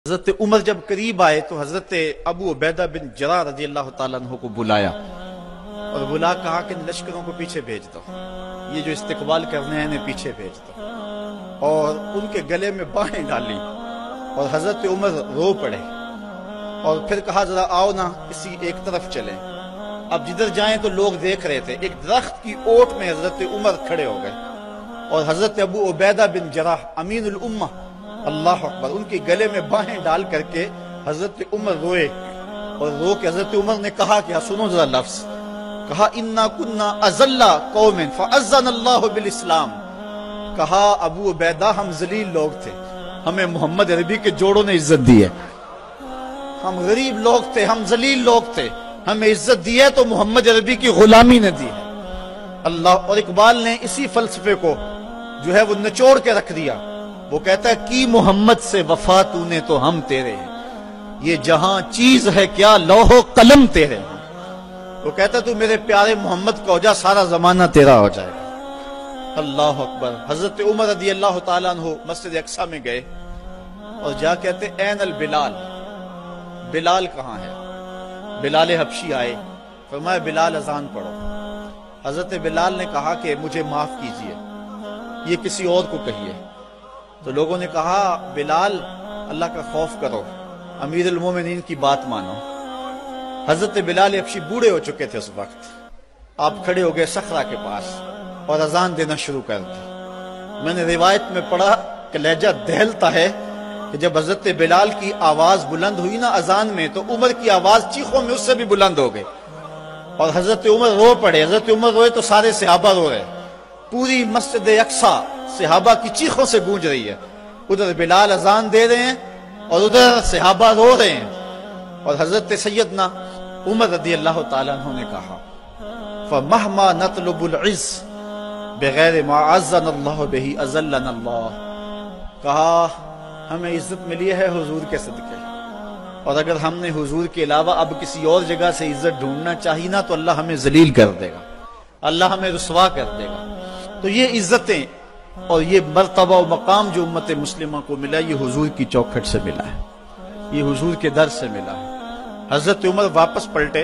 حضرت عمر جب قریب آئے تو حضرت ابو عبیدہ بن جراح رضی اللہ تعالیٰ عنہ کو بلایا اور بلا کہا کہ لشکروں کو پیچھے بھیج دو، یہ جو استقبال کرنے ہیں انہیں پیچھے بھیج دو، اور ان کے گلے میں باہیں ڈالی اور حضرت عمر رو پڑے اور پھر کہا ذرا آؤ نا کسی ایک طرف چلیں۔ اب جدھر جائیں تو لوگ دیکھ رہے تھے، ایک درخت کی اوٹ میں حضرت عمر کھڑے ہو گئے اور حضرت ابو عبیدہ بن جراح امین الامہ، اللہ اکبر، ان کے گلے میں باہیں ڈال کر کے حضرت عمر روئے اور رو کے حضرت عمر نے کہا کہ سنو ذرا لفظ، کہا انا کنا اذل قوم فاذن اللہ بالاسلام، کہا ابو عبیدہ ہم ذلیل لوگ تھے، ہمیں محمد عربی کے جوڑوں نے عزت دی ہے، ہم غریب لوگ تھے، ہم ذلیل لوگ تھے، ہمیں عزت دی ہے تو محمد عربی کی غلامی نے دی ہے اللہ۔ اور اقبال نے اسی فلسفے کو جو ہے وہ نچوڑ کے رکھ دیا، وہ کہتا ہے کی محمد سے وفا تو نے تو ہم تیرے ہیں، یہ جہاں چیز ہے کیا لوح و قلم تیرے ہیں، وہ کہتا ہے تو میرے پیارے محمد کا ہو جا سارا زمانہ تیرا ہو جائے گا اللہ اکبر۔ حضرت عمر رضی اللہ تعالیٰ عنہ مسجد اقصی میں گئے اور جا کہتے این البلال، بلال کہاں ہے؟ بلال حبشی آئے، فرمایا بلال اذان پڑھو۔ حضرت بلال نے کہا کہ مجھے معاف کیجئے، یہ کسی اور کو کہیے۔ تو لوگوں نے کہا بلال اللہ کا خوف کرو، امیر المومنین کی بات مانو۔ حضرت بلال حبشی بوڑھے ہو چکے تھے اس وقت، آپ کھڑے ہو گئے صخرہ کے پاس اور اذان دینا شروع کر دی۔ میں نے روایت میں پڑھا کہ لہجہ دہلتا ہے کہ جب حضرت بلال کی آواز بلند ہوئی نا اذان میں تو عمر کی آواز چیخوں میں اس سے بھی بلند ہو گئی اور حضرت عمر رو پڑے۔ حضرت عمر روئے تو سارے صحابہ رو رہے، پوری مسجد اقصی صحابہ کی چیخوں سے گونج رہی ہے، ادھر بلال اذان دے رہے ہیں اور ادھر صحابہ رو رہے ہیں۔ اور حضرت سیدنا عمر رضی اللہ تعالیٰ عنہ نے کہا فَمَهْمَا نَطْلُبُ الْعِزَّ بِغَيْرِ مَا عَزَّنَا اللَّهُ بِهِ أَذَلَّنَا اللَّهُ، کہا ہمیں عزت ملی ہے حضور کے صدقے، اور اگر ہم نے حضور کے علاوہ اب کسی اور جگہ سے عزت ڈھونڈنا چاہی نا تو اللہ ہمیں ذلیل کر دے گا، اللہ ہمیں رسوا کر دے گا۔ تو یہ عزتیں اور یہ مرتبہ و مقام جو امت مسلمہ کو ملا یہ حضور کی چوکھٹ سے ملا ہے، یہ حضور کے در سے ملا ہے۔ حضرت عمر واپس پلٹے،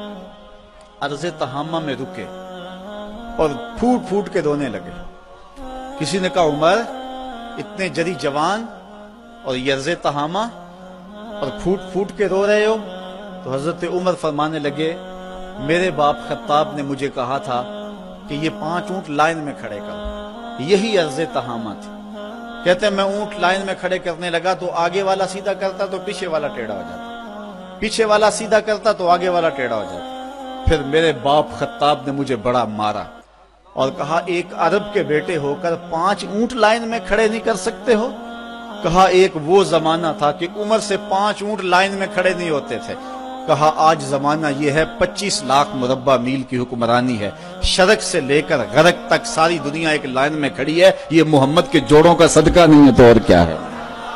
عرض تہامہ میں رکے اور پھوٹ پھوٹ کے رونے لگے۔ کسی نے کہا عمر اتنے جری جوان اور یہ عرض تہامہ اور پھوٹ پھوٹ کے رو رہے ہو؟ تو حضرت عمر فرمانے لگے میرے باپ خطاب نے مجھے کہا تھا کہ یہ 5 اونٹ لائن میں کھڑے کر، یہی عرض تہامہ تھی۔ کہتے ہیں میں اونٹ لائن میں کھڑے کرنے لگا تو آگے والا سیدھا کرتا تو پیچھے والا ٹیڑھا ہو جاتا، پیچھے والا سیدھا کرتا تو آگے والا ٹیڑھا ہو جاتا۔ پھر میرے باپ خطاب نے مجھے بڑا مارا اور کہا ایک عرب کے بیٹے ہو کر 5 اونٹ لائن میں کھڑے نہیں کر سکتے ہو؟ کہا ایک وہ زمانہ تھا کہ عمر سے 5 اونٹ لائن میں کھڑے نہیں ہوتے تھے، کہا آج زمانہ یہ ہے 25 لاکھ مربع میل کی حکمرانی ہے، شرق سے لے کر غرب تک ساری دنیا ایک لائن میں کھڑی ہے، یہ محمد کے جوڑوں کا صدقہ نہیں ہے تو اور کیا ہے۔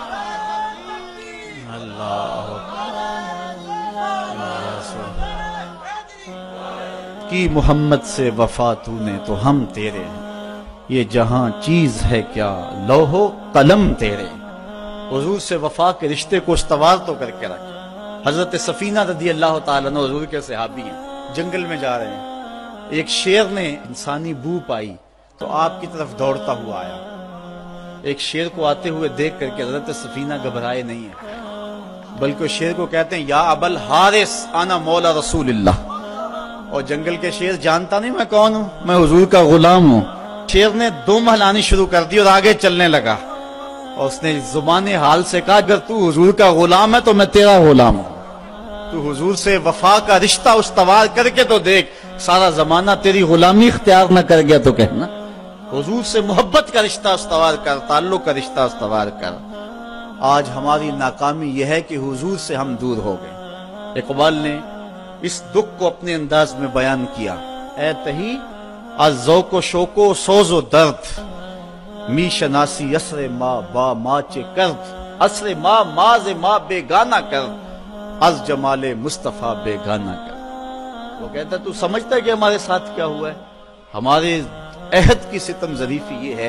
کی محمد سے وفا تو نے تو ہم تیرے ہیں، یہ جہاں چیز ہے کیا لوح و قلم تیرے ہیں۔ حضور سے وفا کے رشتے کو استوار تو کر کے رکھے۔ حضرت سفینہ رضی اللہ تعالیٰ عنہ حضور کے صحابی ہیں، جنگل میں جا رہے ہیں، ایک شیر نے انسانی بو پائی تو آپ کی طرف دوڑتا ہوا آیا۔ ایک شیر کو آتے ہوئے دیکھ کر کے حضرت سفینہ گھبرائے نہیں ہیں بلکہ شیر کو کہتے ہیں یا ابا الحارث انا مولا رسول اللہ، اور جنگل کے شیر جانتا نہیں میں کون ہوں، میں حضور کا غلام ہوں۔ شیر نے دم ہلانی شروع کر دی اور آگے چلنے لگا اور اس نے زبان حال سے کہا اگر تو حضور کا غلام ہے تو میں تیرا غلام ہوں، تو حضور سے وفا کا رشتہ استوار کر کے تو دیکھ، سارا زمانہ تیری غلامی اختیار نہ کر گیا تو کہنا حضور سے محبت کا رشتہ استوار کر، تعلق کا رشتہ استوار کر۔ آج ہماری ناکامی یہ ہے کہ حضور سے ہم دور ہو گئے۔ اقبال نے اس دکھ کو اپنے انداز میں بیان کیا، اے تہی از ذوق و شوق و سوز و درد، می شناسی اسر ما با ماچ کرد، اسر ما ماز ما بیگانہ کرد، از جمال مصطفیٰ بیگانہ کرد۔ وہ کہتا ہے تو سمجھتا ہے کہ ہمارے ساتھ کیا ہوا ہے؟ ہمارے عہد کی ستم ظریفی یہ ہے کہ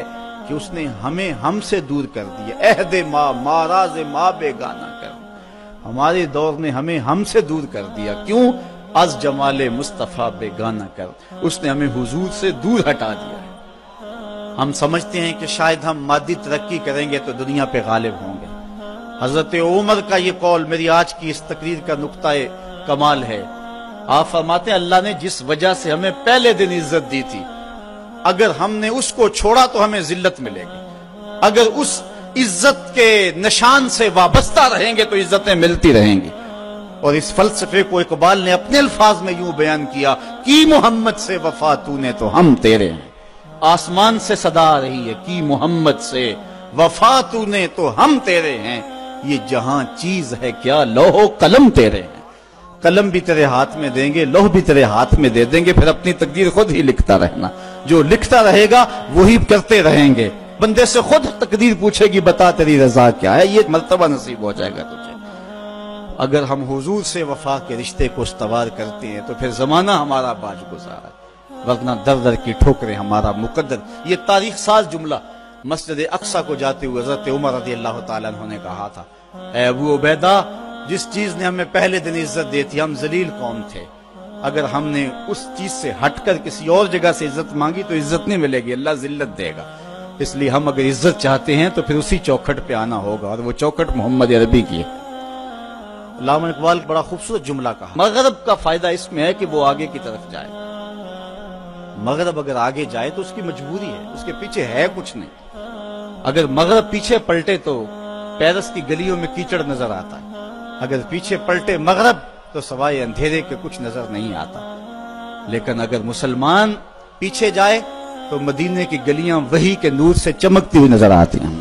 کہ اس نے ہمیں ہم سے دور کر دیا. عہد ماں ماراز ماں بیگانہ کر، ہمارے دور نے ہمیں ہم سے دور کر دیا. کیوں؟ از جمال مصطفیٰ بیگانہ کر، اس نے ہمیں حضور سے دور ہٹا دیا ہے. ہم سمجھتے ہیں کہ شاید ہم مادی ترقی کریں گے تو دنیا پہ غالب ہوں گے. حضرت عمر کا یہ قول میری آج کی اس تقریر کا نقطہ کمال ہے. آپ فرماتے ہیں اللہ نے جس وجہ سے ہمیں پہلے دن عزت دی تھی، اگر ہم نے اس کو چھوڑا تو ہمیں ذلت ملے گی. اگر اس عزت کے نشان سے وابستہ رہیں گے تو عزتیں ملتی رہیں گی. اور اس فلسفے کو اقبال نے اپنے الفاظ میں یوں بیان کیا کہ محمد سے وفا تو نے تو ہم تیرے ہیں. آسمان سے صدا آ رہی ہے کہ محمد سے وفا تو نے تو ہم تیرے ہیں. یہ جہاں چیز ہے کیا لوح و قلم تیرے ہیں. قلم بھی تیرے ہاتھ میں دیں گے، لوح بھی تیرے ہاتھ میں دے دیں گے، پھر اپنی تقدیر خود ہی لکھتا رہنا. جو لکھتا رہے گا وہی کرتے رہیں گے. بندے سے خود تقدیر پوچھے گی بتا تیری رضا کیا ہے، یہ مرتبہ نصیب ہو جائے گا تجھے. اگر ہم حضور سے وفا کے رشتے کو استوار کرتے ہیں تو پھر زمانہ ہمارا باج گزار ہے، ورنہ در در کی ٹھوکریں ہمارا مقدر. یہ تاریخ ساز جملہ مسجد اقصی کو جاتے ہوئے حضرت عمر رضی اللہ تعالیٰ عنہ نے کہا تھا، اے ابو عبیدہ، جس چیز نے ہمیں پہلے دن عزت دی تھی، ہم ذلیل قوم تھے، اگر ہم نے اس چیز سے ہٹ کر کسی اور جگہ سے عزت مانگی تو عزت نہیں ملے گی، اللہ ذلت دے گا. اس لیے ہم اگر عزت چاہتے ہیں تو پھر اسی چوکھٹ پہ آنا ہوگا، اور وہ چوکھٹ محمد عربی کی ہے. علامہ اقبال بڑا خوبصورت جملہ کہا، مغرب کا فائدہ اس میں ہے کہ وہ آگے کی طرف جائے. مغرب اگر آگے جائے تو اس کی مجبوری ہے، اس کے پیچھے ہے کچھ نہیں. اگر مغرب پیچھے پلٹے تو پیرس کی گلیوں میں کیچڑ نظر آتا ہے، اگر پیچھے پلٹے مغرب تو سوائے اندھیرے کے کچھ نظر نہیں آتا. لیکن اگر مسلمان پیچھے جائے تو مدینے کی گلیاں وحی کے نور سے چمکتی ہوئی نظر آتی ہیں.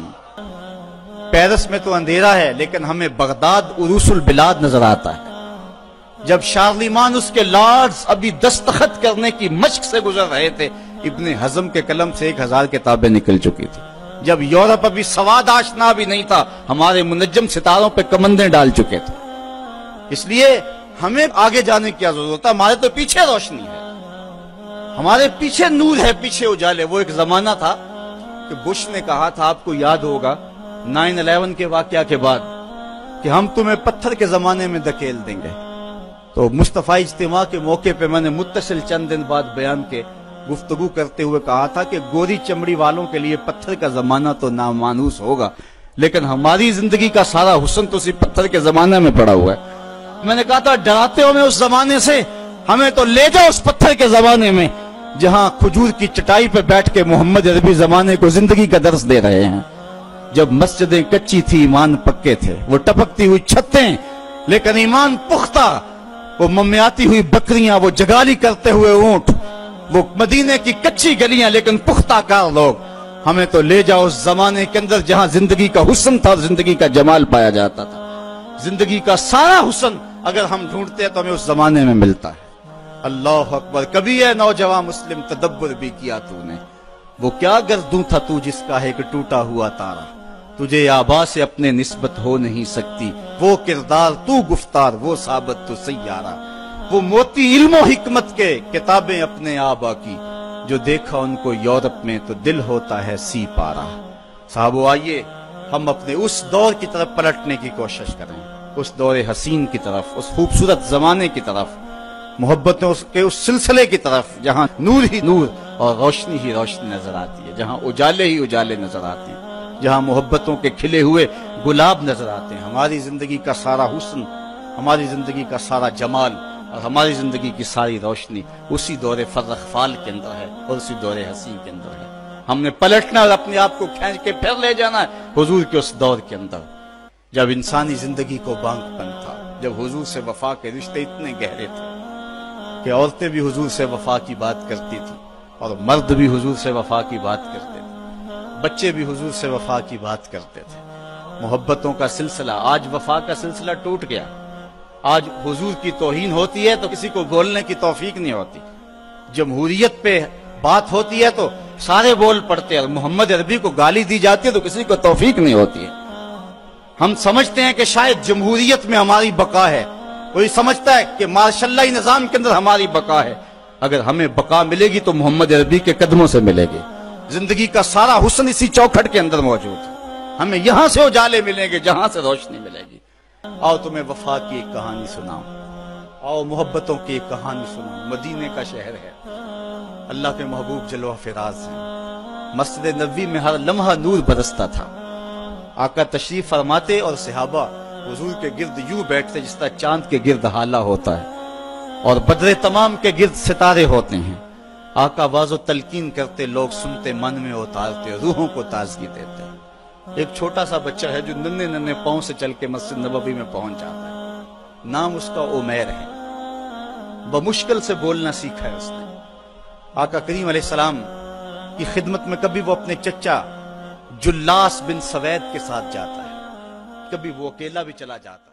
پیرس میں تو اندھیرا ہے لیکن ہمیں بغداد عروس البلاد نظر آتا ہے. جب شارلیمان اس کے لارڈز ابھی دستخط کرنے کی مشق سے گزر رہے تھے، ابن حزم کے قلم سے 1000 کتابیں نکل چکی تھی. جب یورپ ابھی سواد آشنا بھی نہیں تھا، ہمارے منجم ستاروں پہ کمندیں ڈال چکے تھے. اس لیے ہمیں آگے جانے کی ضرورت ہے. ہمارے تو پیچھے روشنی ہے، ہمارے پیچھے نور ہے، پیچھے اجالے. وہ ایک زمانہ تھا کہ بش نے کہا تھا، آپ کو یاد ہوگا 9/11 کے واقعہ کے بعد، کہ ہم تمہیں پتھر کے زمانے میں دھکیل دیں گے. تو مصطفی اجتماع کے موقع پہ میں نے متصل چند دن بعد بیان کے گفتگو کرتے ہوئے کہا تھا کہ گوری چمڑی والوں کے لیے پتھر کا زمانہ تو نامانوس ہوگا، لیکن ہماری زندگی کا سارا حسن تو اسی پتھر کے زمانے میں پڑا ہوا ہے. میں نے کہا تھا ڈراتے ہو میں اس زمانے سے، ہمیں تو لے جاؤ اس پتھر کے زمانے میں جہاں کھجور کی چٹائی پہ بیٹھ کے محمد عربی زمانے کو زندگی کا درس دے رہے ہیں. جب مسجدیں کچی تھی ایمان پکے تھے، وہ ٹپکتی ہوئی چھتیں لیکن ایمان پختہ، وہ ممیاتی ہوئی بکریاں، وہ جگالی کرتے ہوئے اونٹ، وہ مدینے کی کچی گلیاں لیکن پختہ کار لوگ. ہمیں تو لے جاؤ اس زمانے کے اندر جہاں زندگی کا حسن تھا اور زندگی کا جمال پایا جاتا تھا. زندگی کا سارا حسن اگر ہم ڈھونڈتے ہیں تو ہمیں اس زمانے میں ملتا ہے. اللہ اکبر. کبھی ہے نوجوان مسلم تدبر بھی کیا تو نے، وہ کیا گردوں تھا تو جس کا ہے کہ ٹوٹا ہوا تارا، تجھے آبا سے اپنے نسبت ہو نہیں سکتی، وہ کردار تو گفتار وہ ثابت تو سیارہ، وہ موتی علم و حکمت کے کتابیں اپنے آبا کی، جو دیکھا ان کو یورپ میں تو دل ہوتا ہے سی پارا. صاحبو آئیے ہم اپنے اس دور کی طرف پلٹنے کی کوشش کریں، اس دور حسین کی طرف، اس خوبصورت زمانے کی طرف، محبتوں کے اس سلسلے کی طرف جہاں نور ہی نور اور روشنی ہی روشنی نظر آتی ہے، جہاں اجالے ہی اجالے نظر آتے ہیں، جہاں محبتوں کے کھلے ہوئے گلاب نظر آتے ہیں. ہماری زندگی کا سارا حسن، ہماری زندگی کا سارا جمال اور ہماری زندگی کی ساری روشنی اسی دور فرخ فال کے اندر ہے اور اسی دور حسین کے اندر ہے. ہم نے پلٹنا اور اپنے آپ کو کھینچ کے پھر لے جانا ہے حضور کے اس دور کے اندر جب انسانی زندگی کو بانک پن تھا، جب حضور سے وفا کے رشتے اتنے گہرے تھے کہ عورتیں بھی حضور سے وفا کی بات کرتی تھی اور مرد بھی حضور سے وفا کی بات کرتے تھے، بچے بھی حضور سے وفا کی بات کرتے تھے. محبتوں کا سلسلہ، آج وفا کا سلسلہ ٹوٹ گیا. آج حضور کی توہین ہوتی ہے تو کسی کو بولنے کی توفیق نہیں ہوتی. جمہوریت پہ بات ہوتی ہے تو سارے بول پڑتے ہیں، محمد عربی کو گالی دی جاتی ہے تو کسی کو توفیق نہیں ہوتی ہے. ہم سمجھتے ہیں کہ شاید جمہوریت میں ہماری بقا ہے، کوئی سمجھتا ہے کہ ماشاء اللہ نظام کے اندر ہماری بقا ہے. اگر ہمیں بقا ملے گی تو محمد عربی کے قدموں سے ملے گی. زندگی کا سارا حسن اسی چوکھٹ کے اندر موجود ہے. ہمیں یہاں سے اجالے ملیں گے جہاں سے روشنی ملے گی. آؤ تمہیں وفا کی ایک کہانی سناؤں, آؤ محبتوں کی ایک کہانی سناؤں. مدینے کا شہر ہے, اللہ کے محبوب جلوہ فراز ہیں. مسجد نبوی میں ہر لمحہ نور برستا تھا. آقا تشریف فرماتے اور صحابہ حضور کے گرد یوں بیٹھتے جس طرح چاند کے گرد ہالہ ہوتا ہے اور بدر تمام کے گرد ستارے ہوتے ہیں. آقا واز و تلقین کرتے, لوگ سنتے, من میں اتارتے, روحوں کو تازگی دیتے. ایک چھوٹا سا بچہ ہے جو ننھے ننھے پاؤں سے چل کے مسجد نبوی میں پہنچ جاتا ہے. نام اس کا عمیر ہے. بمشکل سے بولنا سیکھا ہے اس نے. آقا کریم علیہ السلام کی خدمت میں کبھی وہ اپنے چچا جلاس بن سوید کے ساتھ جاتا ہے, کبھی وہ اکیلا بھی چلا جاتا ہے.